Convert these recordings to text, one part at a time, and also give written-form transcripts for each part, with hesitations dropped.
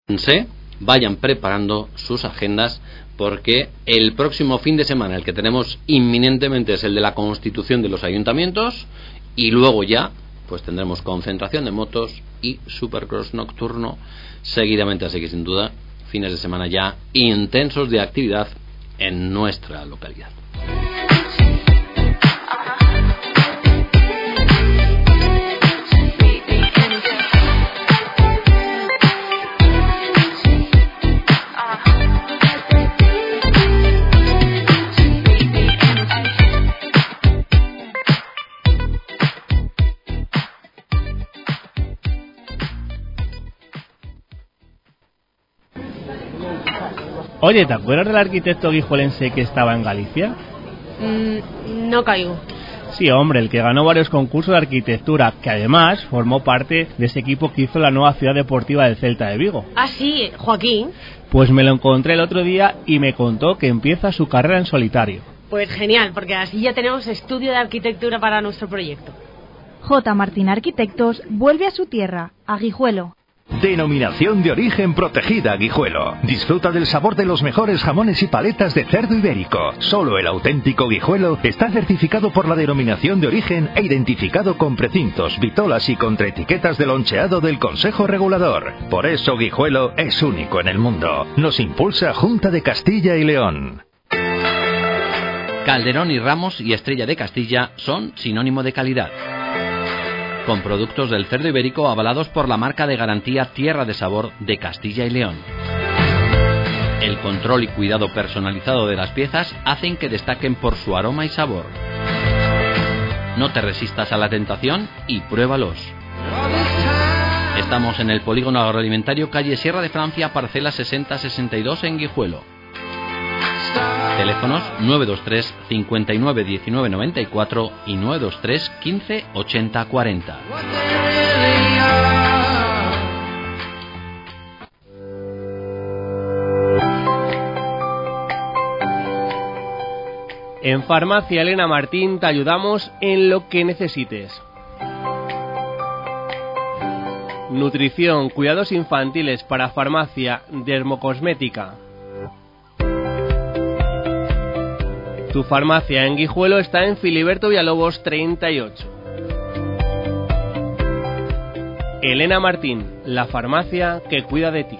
vayan preparando sus agendas, porque el próximo fin de semana, el que tenemos inminentemente, es el de la constitución de los ayuntamientos, y luego ya pues tendremos concentración de motos y supercross nocturno seguidamente, así que sin duda fines de semana ya intensos de actividad en nuestra localidad. Oye, ¿te acuerdas del arquitecto guijuelense que estaba en Galicia? No caigo. Sí, hombre, el que ganó varios concursos de arquitectura, que además formó parte de ese equipo que hizo la nueva ciudad deportiva del Celta de Vigo. Ah, sí, Joaquín. Pues me lo encontré el otro día y me contó que empieza su carrera en solitario. Pues genial, porque así ya tenemos estudio de arquitectura para nuestro proyecto. J. Martín Arquitectos vuelve a su tierra, a Guijuelo. Denominación de origen protegida Guijuelo. Disfruta del sabor de los mejores jamones y paletas de cerdo ibérico. Solo el auténtico Guijuelo está certificado por la denominación de origen e identificado con precintos, vitolas y contraetiquetas de loncheado del Consejo Regulador. Por eso Guijuelo es único en el mundo. Nos impulsa Junta de Castilla y León. Calderón y Ramos y Estrella de Castilla son sinónimo de calidad, con productos del cerdo ibérico avalados por la marca de garantía Tierra de Sabor de Castilla y León. El control y cuidado personalizado de las piezas hacen que destaquen por su aroma y sabor. No te resistas a la tentación y pruébalos. Estamos en el Polígono Agroalimentario, calle Sierra de Francia, parcela 6062 en Guijuelo. Teléfonos 923 59 19 94 y 923 15 80 40. En Farmacia Elena Martín te ayudamos en lo que necesites. Nutrición, cuidados infantiles para farmacia, dermocosmética. Tu farmacia en Guijuelo está en Filiberto Villalobos 38. Elena Martín, la farmacia que cuida de ti.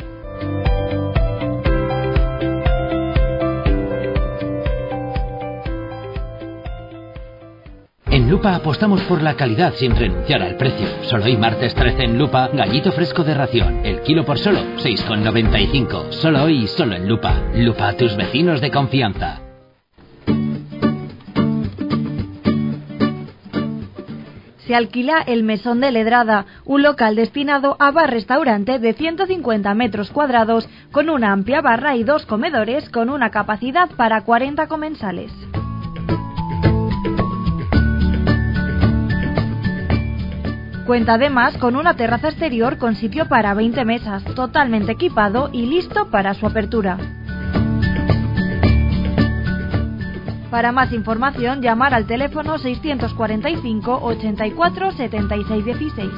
En Lupa apostamos por la calidad sin renunciar al precio. Solo hoy martes 13 en Lupa, gallito fresco de ración. El kilo por solo 6,95. Solo hoy y solo en Lupa. Lupa, tus vecinos de confianza. Se alquila el Mesón de Ledrada, un local destinado a bar-restaurante de 150 metros cuadrados con una amplia barra y 2 comedores con una capacidad para 40 comensales. Cuenta además con una terraza exterior con sitio para 20 mesas, totalmente equipado y listo para su apertura. Para más información, llamar al teléfono 645 84 76 16.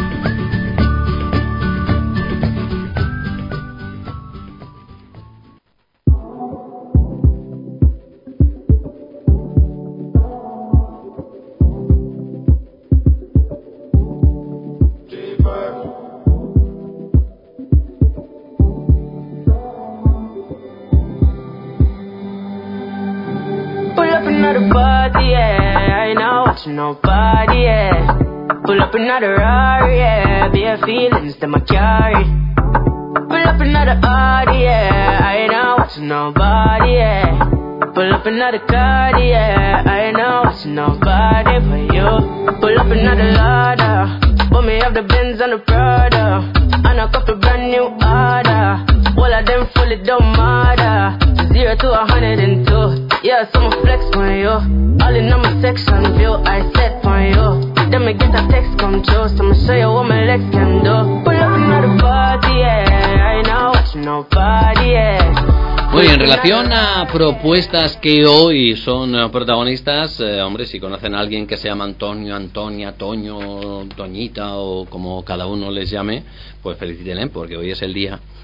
Nobody, yeah. Pull up another Rari, yeah. Bare feelings that my carry. Pull up another Audi, yeah. I ain't not watching nobody, yeah. Pull up another car, yeah. I ain't not watching nobody but you. Pull up another Lada. Put me up the Benz and the Prada. And a couple brand new order. All of them fully don't matter. 0 to 102. Yeah, so I'ma flex on you. All in on my section view, I set on you. Then me get a text come true, so I'ma show you what my legs can do. Pull up another party, yeah. I ain't not watching nobody, yeah. Muy bien, en relación a propuestas que hoy son protagonistas, hombre, si conocen a alguien que se llama Antonio, Antonia, Toño, Toñita o como cada uno les llame, pues felicítenle, porque hoy es el día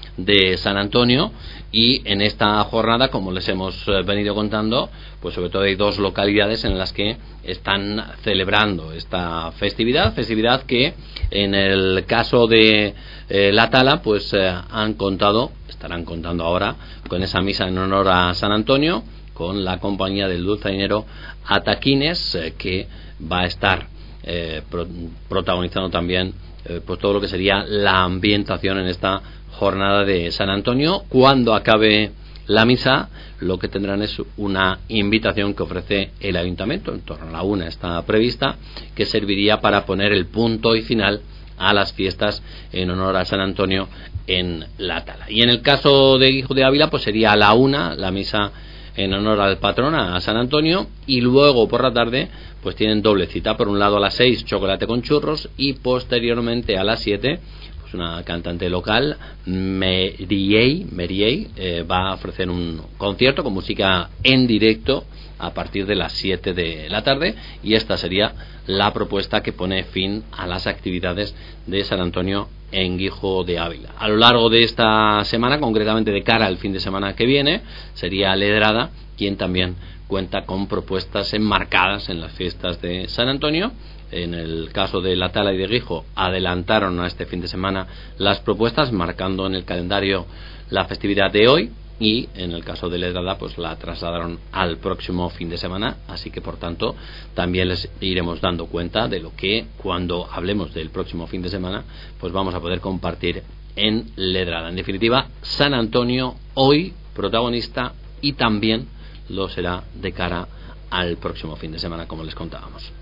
de San Antonio. Y en esta jornada, como les hemos venido contando, pues sobre todo hay dos localidades en las que están celebrando esta festividad que en el caso de La Tala, pues estarán contando ahora con esa misa en honor a San Antonio, con la compañía del dulzainero Ataquines, que va a estar protagonizando también pues todo lo que sería la ambientación en esta jornada de San Antonio. Cuando acabe la misa, lo que tendrán es una invitación que ofrece el ayuntamiento, en torno a la 1 está prevista, que serviría para poner el punto y final a las fiestas en honor a San Antonio en La Tala. Y en el caso de Guijo de Ávila, pues sería a la 1 la misa en honor al patrón, a San Antonio, y luego por la tarde pues tienen doble cita. Por un lado a las 6 chocolate con churros, y posteriormente a las 7 pues una cantante local, Meriey, va a ofrecer un concierto con música en directo a partir de las 7 de la tarde, y esta sería la propuesta que pone fin a las actividades de San Antonio en Guijo de Ávila. A lo largo de esta semana, concretamente de cara al fin de semana que viene, sería Ledrada quien también cuenta con propuestas enmarcadas en las fiestas de San Antonio. En el caso de La Tala y de Guijo, adelantaron a este fin de semana las propuestas, marcando en el calendario la festividad de hoy, y en el caso de Ledrada pues la trasladaron al próximo fin de semana. Así que por tanto también les iremos dando cuenta de lo que, cuando hablemos del próximo fin de semana, pues vamos a poder compartir en Ledrada. En definitiva, San Antonio hoy protagonista, y también lo será de cara al próximo fin de semana, como les contábamos.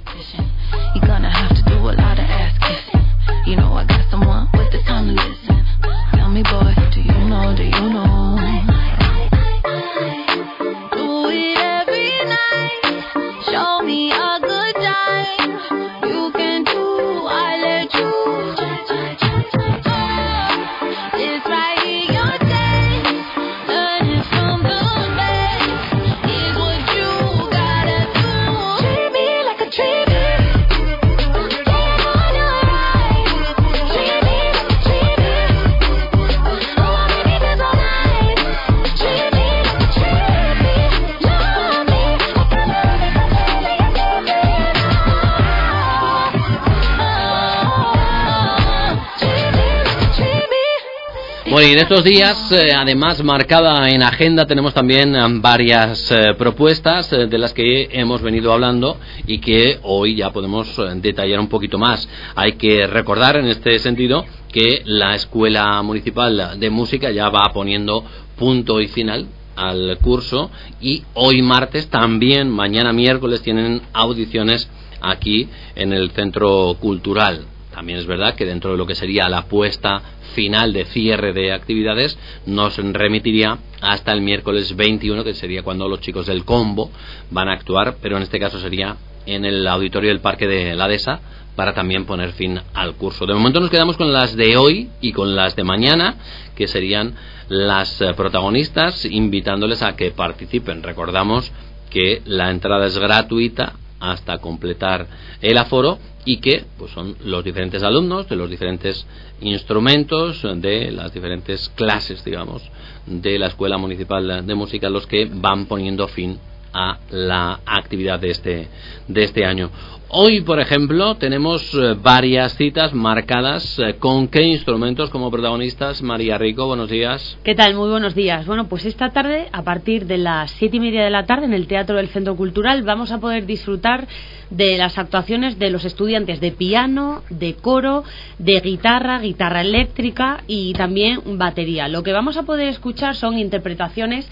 Bueno, y en estos días, además marcada en agenda, tenemos también varias propuestas de las que hemos venido hablando y que hoy ya podemos detallar un poquito más. Hay que recordar en este sentido que la Escuela Municipal de Música ya va poniendo punto y final al curso, y hoy martes, también mañana miércoles, tienen audiciones aquí en el Centro Cultural. También es verdad que dentro de lo que sería la puesta final de cierre de actividades nos remitiría hasta el miércoles 21, que sería cuando los chicos del Combo van a actuar, pero en este caso sería en el auditorio del Parque de la Dehesa, para también poner fin al curso. De momento nos quedamos con las de hoy y con las de mañana, que serían las protagonistas, invitándoles a que participen. Recordamos que la entrada es gratuita hasta completar el aforo, y que pues son los diferentes alumnos de los diferentes instrumentos, de las diferentes clases, digamos, de la Escuela Municipal de Música, los que van poniendo fin a la actividad de este año. Hoy, por ejemplo, tenemos varias citas marcadas. ¿Con qué instrumentos como protagonistas? María Rico, buenos días. ¿Qué tal? Muy buenos días. Bueno, pues esta tarde, a partir de las 7:30 de la tarde, en el Teatro del Centro Cultural, vamos a poder disfrutar de las actuaciones de los estudiantes de piano, de coro, de guitarra eléctrica y también batería. Lo que vamos a poder escuchar son interpretaciones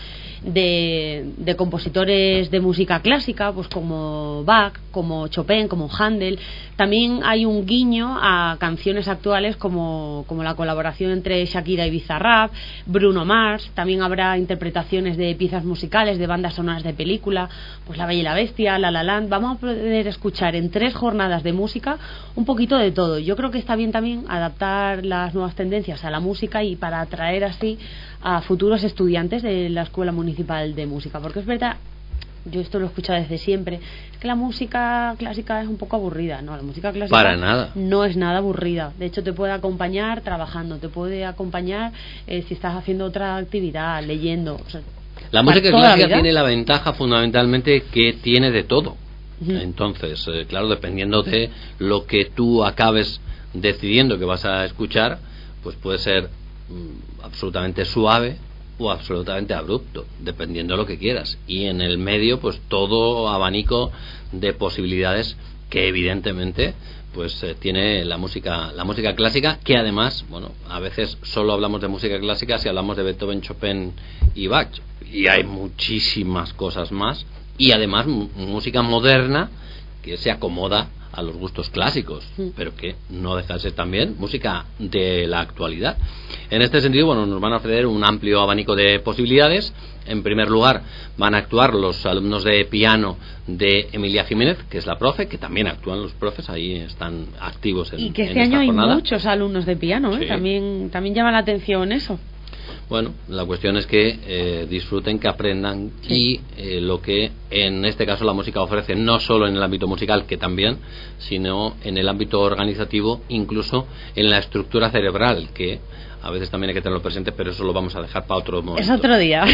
de compositores de música clásica, pues como Bach, como Chopin, como Händel. También hay un guiño a canciones actuales como la colaboración entre Shakira y Bizarrap, Bruno Mars. También habrá interpretaciones de piezas musicales, de bandas sonoras de película, pues La Bella y la Bestia, La La Land. Vamos a poder escuchar en 3 jornadas de música un poquito de todo. Yo creo que está bien también adaptar las nuevas tendencias a la música, y para atraer así a futuros estudiantes de la Escuela Municipal de Música, porque es verdad yo esto lo he escuchado desde siempre, es que la música clásica es un poco aburrida. No, la música clásica para nada. No es nada aburrida. De hecho, te puede acompañar trabajando, te puede acompañar si estás haciendo otra actividad, leyendo. O sea, la música clásica tiene la ventaja fundamentalmente que tiene de todo. Entonces, claro, dependiendo de lo que tú acabes decidiendo que vas a escuchar, pues puede ser absolutamente suave o absolutamente abrupto, dependiendo de lo que quieras, y en el medio pues todo abanico de posibilidades que evidentemente pues tiene la música clásica, que además, bueno, a veces solo hablamos de música clásica si hablamos de Beethoven, Chopin y Bach, y hay muchísimas cosas más, y además música moderna que se acomoda a los gustos clásicos, pero que no deja de ser también música de la actualidad. En este sentido, bueno, nos van a ofrecer un amplio abanico de posibilidades. En primer lugar, van a actuar los alumnos de piano de Emilia Jiménez, que es la profe, que también actúan los profes, ahí están activos y que este año hay muchos alumnos de piano, sí. También llama la atención eso. Bueno, la cuestión es que disfruten, que aprendan, sí. Y lo que en este caso la música ofrece, no solo en el ámbito musical, que también, sino en el ámbito organizativo, incluso en la estructura cerebral, que a veces también hay que tenerlo presente, pero eso lo vamos a dejar para otro momento. Es otro día.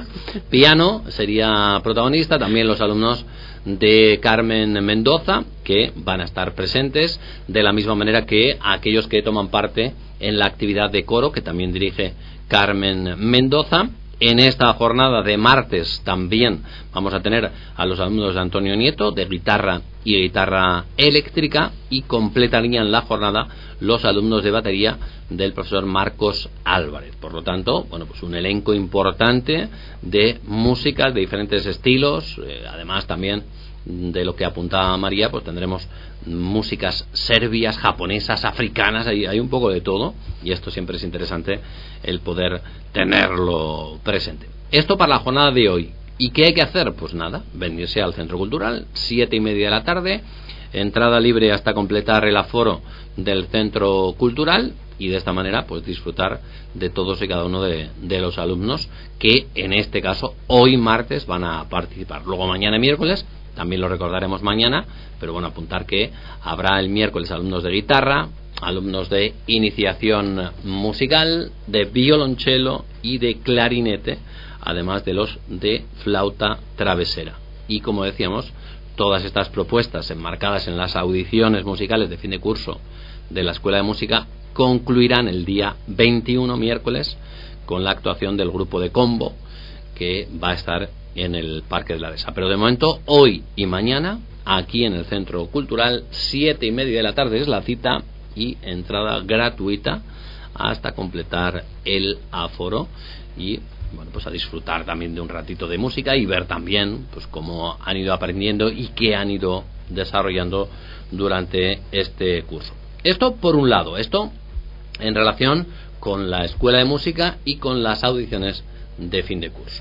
Piano sería protagonista, también los alumnos de Carmen Mendoza, que van a estar presentes, de la misma manera que aquellos que toman parte en la actividad de coro, que también dirige Carmen Mendoza. En esta jornada de martes también vamos a tener a los alumnos de Antonio Nieto, de guitarra y guitarra eléctrica, y completarían la jornada los alumnos de batería del profesor Marcos Álvarez. Por lo tanto, bueno, pues un elenco importante de músicas de diferentes estilos, además también de lo que apuntaba María, pues tendremos músicas serbias, japonesas, africanas, hay un poco de todo, y esto siempre es interesante el poder tenerlo presente. Esto para la jornada de hoy. ¿Y qué hay que hacer? Pues nada, venirse al Centro Cultural, 7:30 de la tarde, entrada libre hasta completar el aforo del Centro Cultural, y de esta manera pues disfrutar de todos y cada uno de los alumnos que en este caso hoy martes van a participar. Luego mañana miércoles, también lo recordaremos mañana, pero bueno, apuntar que habrá el miércoles alumnos de guitarra, alumnos de iniciación musical, de violonchelo y de clarinete, además de los de flauta travesera. Y como decíamos, todas estas propuestas enmarcadas en las audiciones musicales de fin de curso de la Escuela de Música concluirán el día 21, miércoles, con la actuación del grupo de Combo, que va a estar en el Parque de la Dehesa. Pero de momento, hoy y mañana, aquí en el Centro Cultural, 7:30 de la tarde es la cita, y entrada gratuita hasta completar el aforo, y bueno, pues a disfrutar también de un ratito de música y ver también pues cómo han ido aprendiendo y qué han ido desarrollando durante este curso. Esto por un lado, esto en relación con la Escuela de Música y con las audiciones de fin de curso.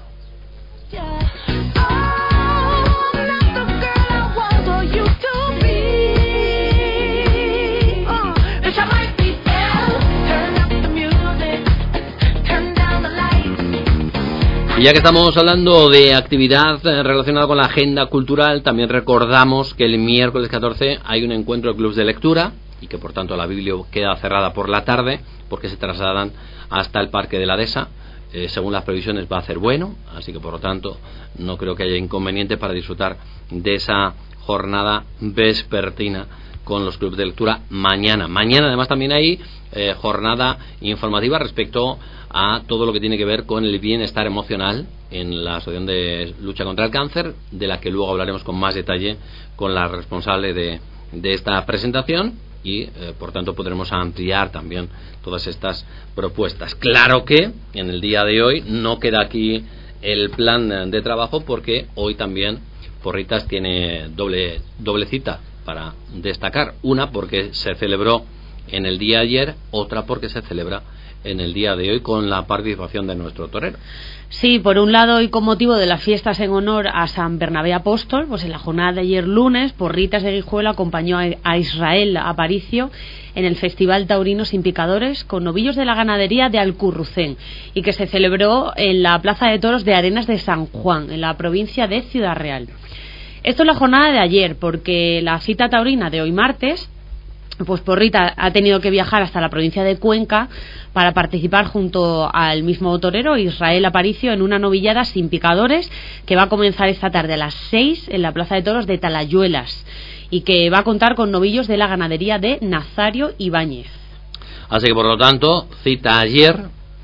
Y ya que estamos hablando de actividad relacionada con la agenda cultural, también recordamos que el miércoles 14 hay un encuentro de clubes de lectura, y que por tanto la Biblia queda cerrada por la tarde porque se trasladan hasta el Parque de la Dehesa. Según las previsiones va a hacer bueno, así que por lo tanto no creo que haya inconveniente para disfrutar de esa jornada vespertina con los clubes de lectura mañana. Mañana además también hay jornada informativa respecto a todo lo que tiene que ver con el bienestar emocional en la Asociación de Lucha contra el Cáncer, de la que luego hablaremos con más detalle con la responsable de esta presentación, y por tanto podremos ampliar también todas estas propuestas. Claro que en el día de hoy no queda aquí el plan de trabajo, porque hoy también Porritas tiene doble cita para destacar. Una porque se celebró en el día de ayer, otra porque se celebra en el día de hoy con la participación de nuestro torero. Sí, por un lado, y con motivo de las fiestas en honor a San Bernabé Apóstol, pues en la jornada de ayer lunes, Porritas de Guijuelo acompañó a Israel Aparicio en el Festival Taurino Sin Picadores con novillos de la ganadería de Alcurrucén, y que se celebró en la Plaza de Toros de Arenas de San Juan, en la provincia de Ciudad Real. Esto es la jornada de ayer, porque la cita taurina de hoy martes, pues Porrita ha tenido que viajar hasta la provincia de Cuenca para participar junto al mismo torero Israel Aparicio en una novillada sin picadores que va a comenzar esta tarde a las 6 en la Plaza de Toros de Talayuelas, y que va a contar con novillos de la ganadería de Nazario Ibáñez. Así que por lo tanto, cita ayer,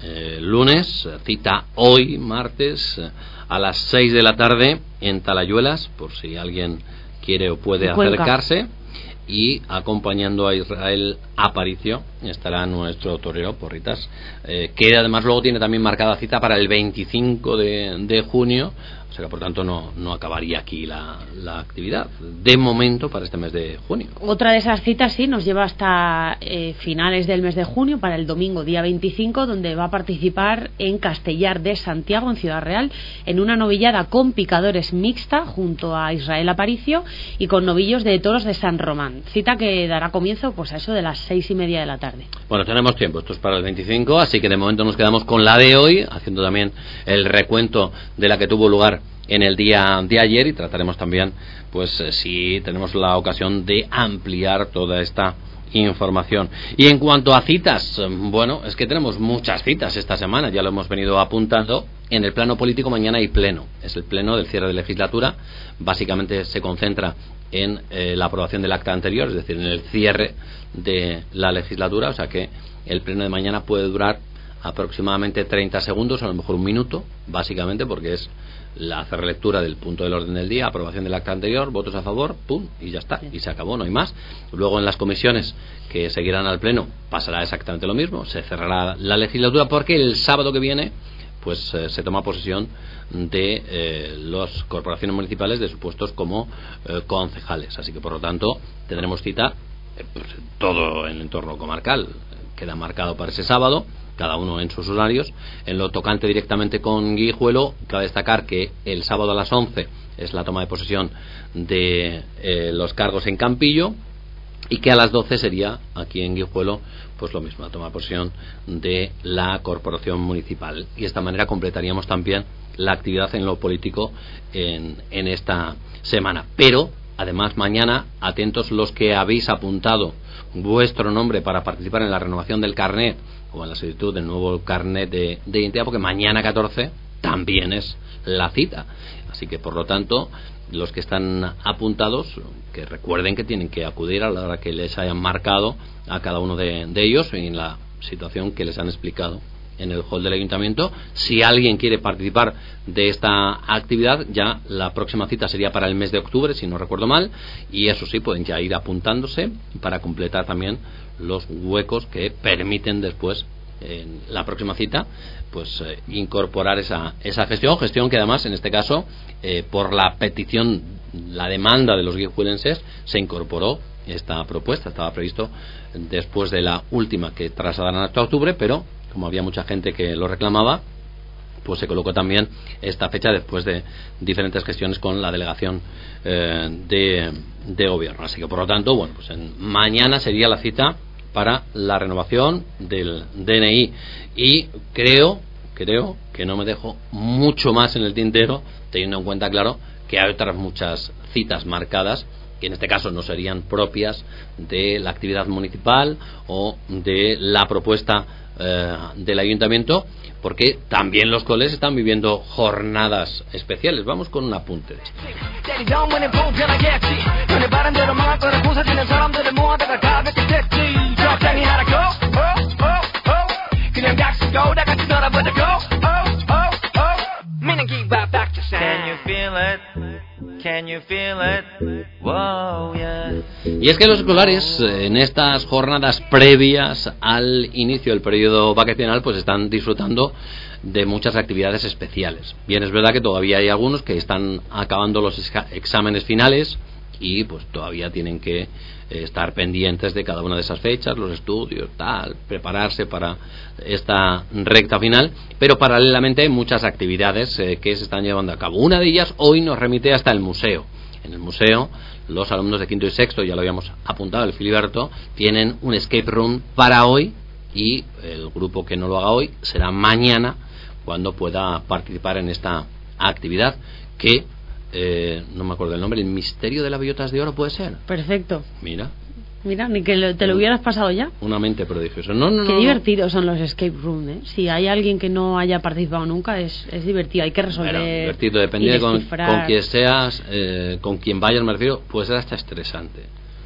lunes, cita hoy, martes, a las 6 de la tarde en Talayuelas, por si alguien quiere o puede acercarse. Y acompañando a Israel Aparicio estará nuestro torero Porritas, que además luego tiene también marcada cita para el 25 de junio. O sea que por tanto no acabaría aquí la actividad de momento para este mes de junio. Otra de esas citas sí nos lleva hasta finales del mes de junio, para el domingo día 25, donde va a participar en Castellar de Santiago, en Ciudad Real, en una novillada con picadores mixta junto a Israel Aparicio y con novillos de toros de San Román. Cita que dará comienzo pues a eso de las 6:30 de la tarde. Bueno, tenemos tiempo, esto es para el 25, así que de momento nos quedamos con la de hoy, haciendo también el recuento de la que tuvo lugar en el día de ayer, y trataremos también, pues si tenemos la ocasión, de ampliar toda esta información. Y en cuanto a citas, bueno, es que tenemos muchas citas esta semana, ya lo hemos venido apuntando. En el plano político mañana hay pleno, es el pleno del cierre de legislatura, básicamente se concentra en la aprobación del acta anterior, es decir, en el cierre de la legislatura, o sea que el pleno de mañana puede durar aproximadamente 30 segundos, a lo mejor un minuto, básicamente porque es hacer lectura del punto del orden del día, aprobación del acta anterior, votos a favor, pum, y ya está, y se acabó, no hay más. Luego en las comisiones que seguirán al pleno pasará exactamente lo mismo, se cerrará la legislatura, porque el sábado que viene pues se toma posesión de las corporaciones municipales de sus puestos como concejales, así que por lo tanto tendremos cita pues, todo en el entorno comarcal queda marcado para ese sábado, cada uno en sus horarios. En lo tocante directamente con Guijuelo, cabe destacar que el sábado a las 11 es la toma de posesión de los cargos en Campillo, y que a las 12 sería aquí en Guijuelo pues lo mismo, la toma de posesión de la corporación municipal, y de esta manera completaríamos también la actividad en lo político en esta semana. Pero además mañana, atentos los que habéis apuntado vuestro nombre para participar en la renovación del carnet o en la solicitud del nuevo carnet de identidad, porque mañana 14 también es la cita. Así que por lo tanto, los que están apuntados, que recuerden que tienen que acudir a la hora que les hayan marcado a cada uno de ellos en la situación que les han explicado en el hall del ayuntamiento. Si alguien quiere participar de esta actividad, ya la próxima cita sería para el mes de octubre, si no recuerdo mal, y eso sí, pueden ya ir apuntándose para completar también los huecos que permiten después en la próxima cita pues incorporar esa gestión que además en este caso por la petición, la demanda de los guijuelenses, se incorporó esta propuesta. Estaba previsto después de la última que trasladarán hasta octubre, pero como había mucha gente que lo reclamaba, pues se colocó también esta fecha después de diferentes gestiones con la delegación de gobierno. Así que por lo tanto, bueno, pues mañana sería la cita para la renovación del DNI, y creo que no me dejo mucho más en el tintero, teniendo en cuenta, claro, que hay otras muchas citas marcadas que en este caso no serían propias de la actividad municipal o de la propuesta del ayuntamiento, porque también los coles están viviendo jornadas especiales. Vamos con un apunte de esto. Y es que los escolares en estas jornadas previas al inicio del periodo vacacional pues están disfrutando de muchas actividades especiales. Bien, es verdad que todavía hay algunos que están acabando los exámenes finales y pues todavía tienen que estar pendientes de cada una de esas fechas, los estudios, tal, prepararse para esta recta final, pero paralelamente hay muchas actividades que se están llevando a cabo. Una de ellas hoy nos remite hasta el museo. En el museo, los alumnos de quinto y sexto, ya lo habíamos apuntado, el Filiberto, tienen un escape room para hoy, y el grupo que no lo haga hoy será mañana cuando pueda participar en esta actividad que no me acuerdo el nombre, el misterio de las bellotas de oro, ¿puede ser? Perfecto. Mira, ni que te lo hubieras pasado ya. una mente prodigiosa. Qué divertidos son los escape room, ¿eh? Si hay alguien que no haya participado nunca, es divertido, hay que resolver. Bueno, divertido, depende con quien seas, con quien vayas, me refiero, puede ser hasta estresante.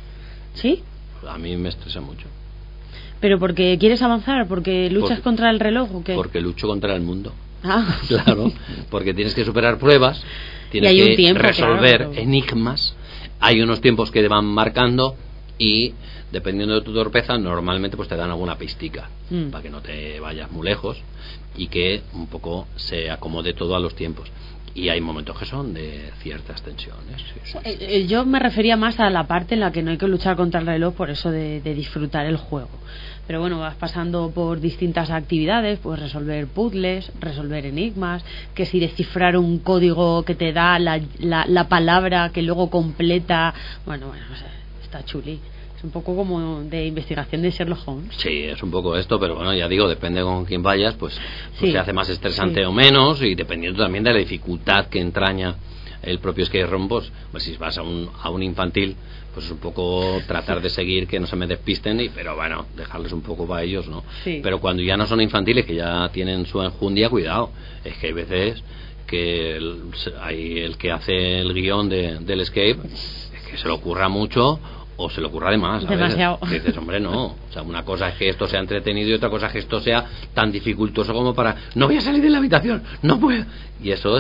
¿Sí? A mí me estresa mucho. ¿Pero porque quieres avanzar? ¿Porque luchas contra el reloj o qué? Porque lucho contra el mundo. Ah. Claro, porque tienes que superar pruebas, tienes que resolver enigmas, hay unos tiempos que te van marcando y dependiendo de tu torpeza normalmente pues te dan alguna pistica para que no te vayas muy lejos y que un poco se acomode todo a los tiempos. Y hay momentos que son de ciertas tensiones. Sí. Yo me refería más a la parte en la que no hay que luchar contra el reloj, por eso de disfrutar el juego. Pero bueno, vas pasando por distintas actividades, pues resolver puzzles, resolver enigmas, que si descifrar un código que te da la palabra que luego completa. Bueno, no sé, está chuli. Es un poco como de investigación de Sherlock Holmes. Sí, es un poco esto, pero bueno, ya digo, depende con quién vayas, pues sí, se hace más estresante o menos, y dependiendo también de la dificultad que entraña el propio skate room, pues si vas a un infantil, pues es un poco tratar de seguir que no se me despisten, pero bueno, dejarles un poco para ellos, ¿no? Sí. Pero cuando ya no son infantiles, que ya tienen su enjundia, cuidado, es que hay veces que hay el que hace el guión del escape, es que se le ocurra mucho o se le ocurra de más. Demasiado. Que dices, hombre, no. O sea, una cosa es que esto sea entretenido y otra cosa es que esto sea tan dificultoso como para no voy a salir de la habitación, no puedo. Y eso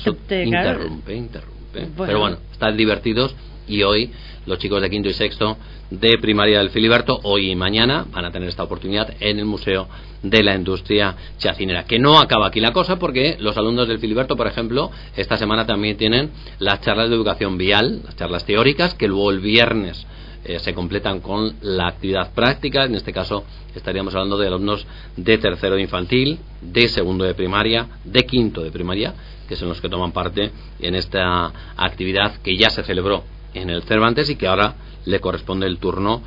interrumpe. Bueno. Pero bueno, están divertidos y hoy los chicos de quinto y sexto de primaria del Filiberto, hoy y mañana, van a tener esta oportunidad en el Museo de la Industria Chacinera. Que no acaba aquí la cosa, porque los alumnos del Filiberto, por ejemplo, esta semana también tienen las charlas de educación vial, las charlas teóricas, que luego el viernes se completan con la actividad práctica. En este caso estaríamos hablando de alumnos de tercero de infantil, de segundo de primaria, de quinto de primaria, que son los que toman parte en esta actividad que ya se celebró en el Cervantes y que ahora le corresponde el turno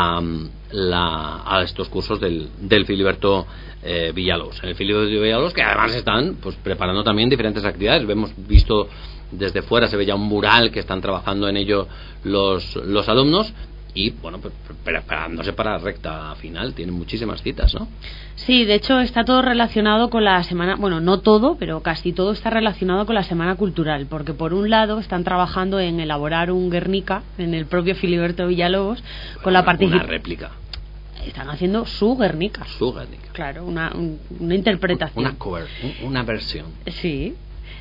a estos cursos del Filiberto Villalobos. En el Filiberto Villalobos, que además están pues preparando también diferentes actividades. Hemos visto desde fuera, se ve ya un mural que están trabajando en ello los alumnos y bueno, pues preparándose para la recta final. Tienen muchísimas citas, ¿no? Sí, de hecho está todo relacionado con la semana, bueno, no todo, pero casi todo está relacionado con la semana cultural, porque por un lado están trabajando en elaborar un Guernica en el propio Filiberto Villalobos con la participación. Una réplica. Están haciendo su Guernica. Su Guernica. Claro, una interpretación. Una cover, una versión. Sí,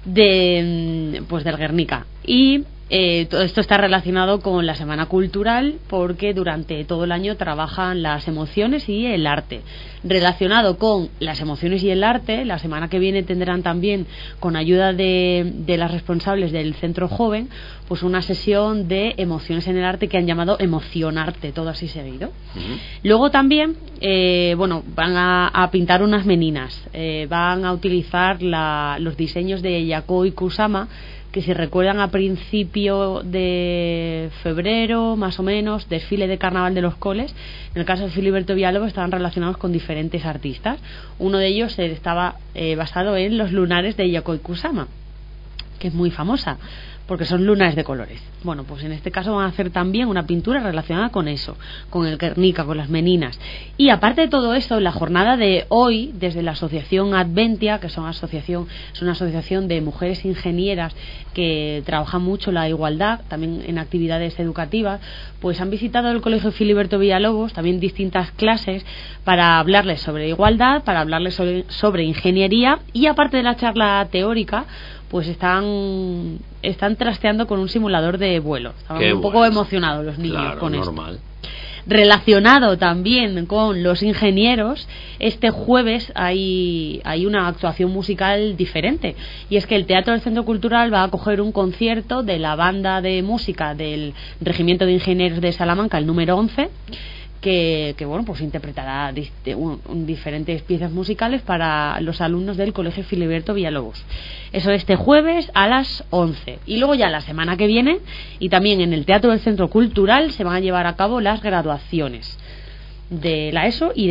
del Guernica. Y todo esto está relacionado con la semana cultural porque durante todo el año trabajan las emociones y el arte. Relacionado con las emociones y el arte, la semana que viene tendrán también, con ayuda de las responsables del Centro Joven, pues una sesión de emociones en el arte que han llamado Emocionarte, todo así seguido. Uh-huh. Luego también van a pintar unas meninas, van a utilizar los diseños de Yakoi Kusama, que si recuerdan a principio de febrero más o menos, desfile de carnaval de los coles. En el caso de Filiberto Villalobos estaban relacionados con diferentes artistas. Uno de ellos estaba basado en los lunares de Yakoi Kusama, que es muy famosa porque son lunares de colores. Bueno, pues en este caso van a hacer también una pintura relacionada con eso, con el Guernica, con las meninas. Y aparte de todo esto, la jornada de hoy, desde la asociación Adventia, que es una asociación de mujeres ingenieras que trabajan mucho la igualdad, también en actividades educativas, pues han visitado el Colegio Filiberto Villalobos, también distintas clases, para hablarles sobre igualdad, para hablarles sobre ingeniería, y aparte de la charla teórica, pues están trasteando con un simulador de vuelo. Estaban un poco emocionados los niños con normal. esto. Relacionado también con los ingenieros, este jueves hay una actuación musical diferente, y es que el Teatro del Centro Cultural va a acoger un concierto de la banda de música del Regimiento de Ingenieros de Salamanca, el número 11, que bueno, pues interpretará diferentes piezas musicales para los alumnos del Colegio Filiberto Villalobos. Eso este jueves a las 11. Y luego ya la semana que viene, y también en el Teatro del Centro Cultural, se van a llevar a cabo las graduaciones de la ESO y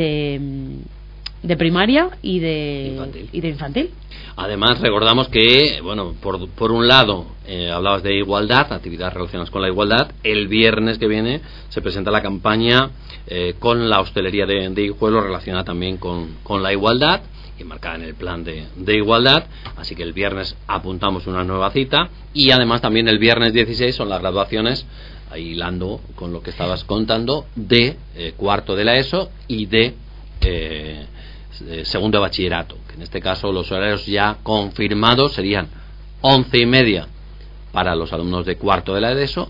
de primaria y de infantil. Además, recordamos que, bueno, por un lado, hablabas de igualdad, actividades relacionadas con la igualdad. El viernes que viene se presenta la campaña con la hostelería de Guijuelo, relacionada también con la igualdad y marcada en el plan de igualdad. Así que el viernes apuntamos una nueva cita, y además también el viernes 16 son las graduaciones, ahí hilando con lo que estabas contando, de cuarto de la ESO y de segundo de bachillerato, que en este caso los horarios ya confirmados serían 11:30 para los alumnos de cuarto de la ESO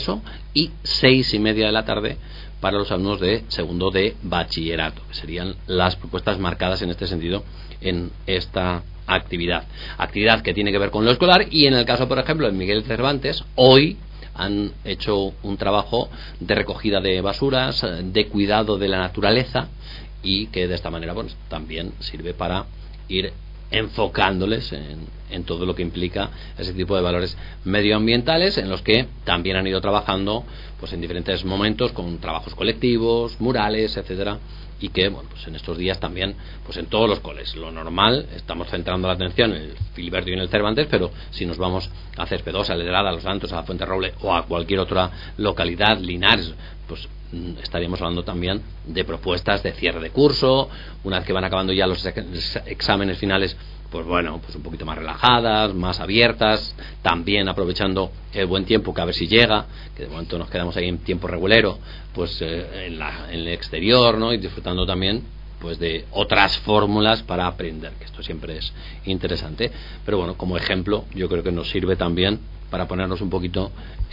y 6:30 de la tarde para los alumnos de segundo de bachillerato, que serían las propuestas marcadas en este sentido en esta actividad que tiene que ver con lo escolar. Y en el caso, por ejemplo, de Miguel Cervantes, hoy han hecho un trabajo de recogida de basuras, de cuidado de la naturaleza, y que de esta manera, bueno, también sirve para ir enfocándoles en todo lo que implica ese tipo de valores medioambientales, en los que también han ido trabajando pues en diferentes momentos con trabajos colectivos, murales, etcétera, y que, bueno, pues en estos días también, pues en todos los coles, lo normal, estamos centrando la atención en el Filiberto y en el Cervantes, pero si nos vamos a Cespedosa, a Ledrada, a Los Santos, a la Fuente Roble o a cualquier otra localidad, Linares, pues estaríamos hablando también de propuestas de cierre de curso, una vez que van acabando ya los exámenes finales, pues bueno, pues un poquito más relajadas, más abiertas, también aprovechando el buen tiempo, que a ver si llega, que de momento nos quedamos ahí en tiempo regulero, pues en el exterior, ¿no? Y disfrutando también pues de otras fórmulas para aprender, que esto siempre es interesante. Pero bueno, como ejemplo, yo creo que nos sirve también para ponernos un poquito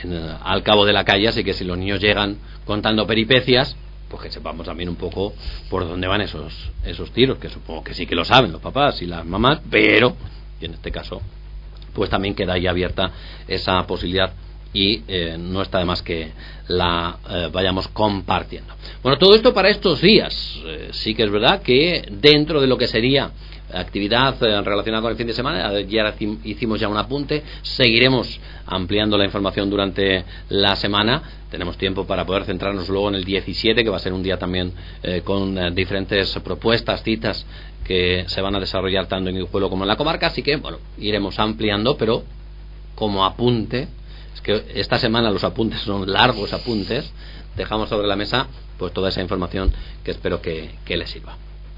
al cabo de la calle, así que si los niños llegan contando peripecias, pues que sepamos también un poco por dónde van esos tiros, que supongo que sí que lo saben los papás y las mamás, pero en este caso pues también queda ahí abierta esa posibilidad, y no está de más que la vayamos compartiendo. Bueno, todo esto para estos días. Sí que es verdad que dentro de lo que sería actividad relacionada con el fin de semana, ya hicimos ya un apunte, seguiremos ampliando la información durante la semana. Tenemos tiempo para poder centrarnos luego en el 17, que va a ser un día también con diferentes propuestas, citas que se van a desarrollar tanto en Guijuelo como en la comarca, así que bueno, iremos ampliando, pero como apunte, es que esta semana los apuntes son largos apuntes, dejamos sobre la mesa pues toda esa información que espero que les sirva.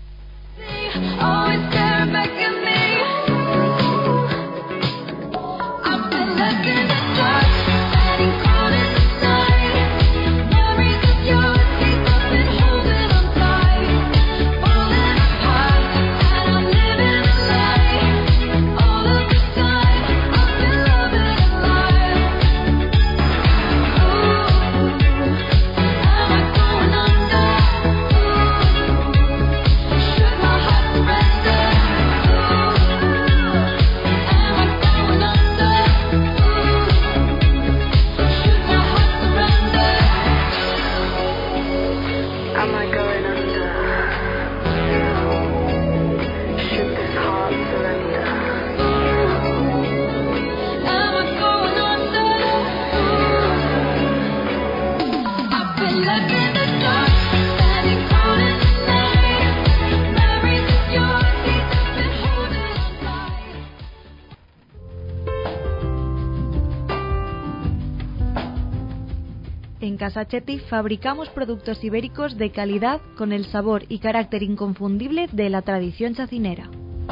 En Casa Chetti fabricamos productos ibéricos de calidad con el sabor y carácter inconfundible de la tradición chacinera.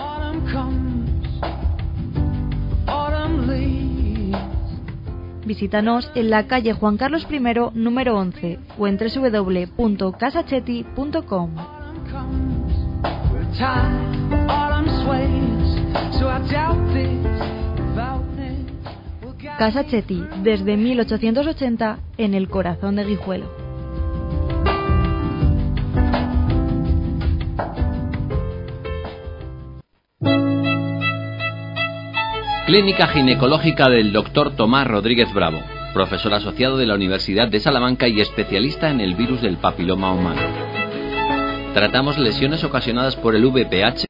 Visítanos en la calle Juan Carlos I, número 11, o en www.casachetti.com. Casa Chetti, desde 1880, en el corazón de Guijuelo. Clínica Ginecológica del Dr. Tomás Rodríguez Bravo, profesor asociado de la Universidad de Salamanca y especialista en el virus del papiloma humano. Tratamos lesiones ocasionadas por el VPH,